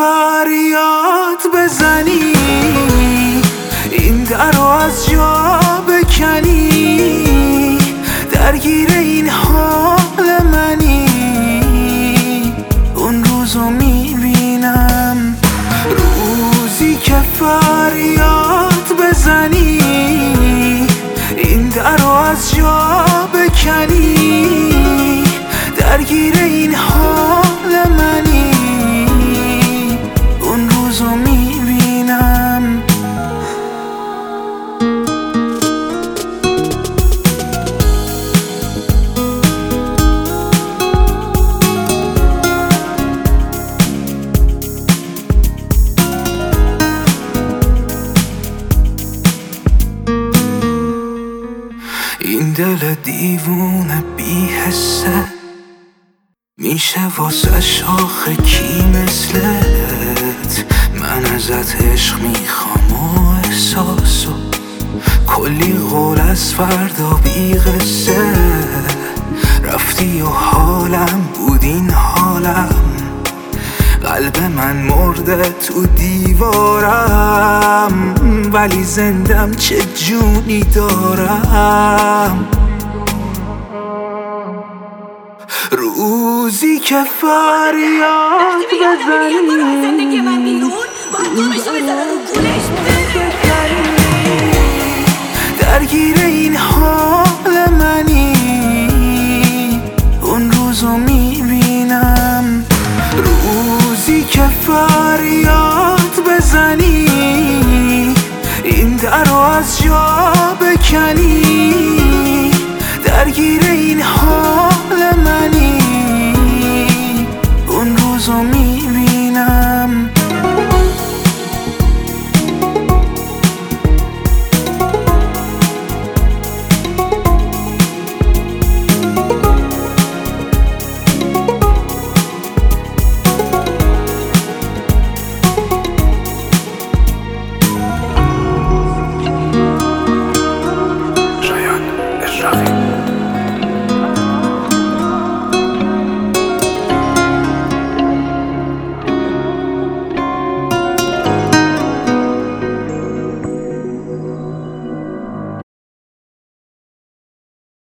فریاد بزنی، این در رو از جا بکنی، درگیر این حال منی. اون روزو میبینم، روزی که فریاد بزنی، این در رو از جا بکنی، درگیر این حال منی. اون روزو میبینم. این دل دیوونه بی حسه، میشه واسه شاخه کی مثلت؟ من ازت عشق میخوام و احساسو، کلی قول از فردا بی قصه. رفتی و حالم بود این حالم، قلب من مرده تو دیوارم، ولی زندم چه جونی دارم. روزی که فریاد بزنی، درگیر این حال منی. اون روزو میبینم، روزی که فریاد بزنی، این در رو از جا بکنی، درگیر این حال منی. اون روزو میبینم. شایان اشرافی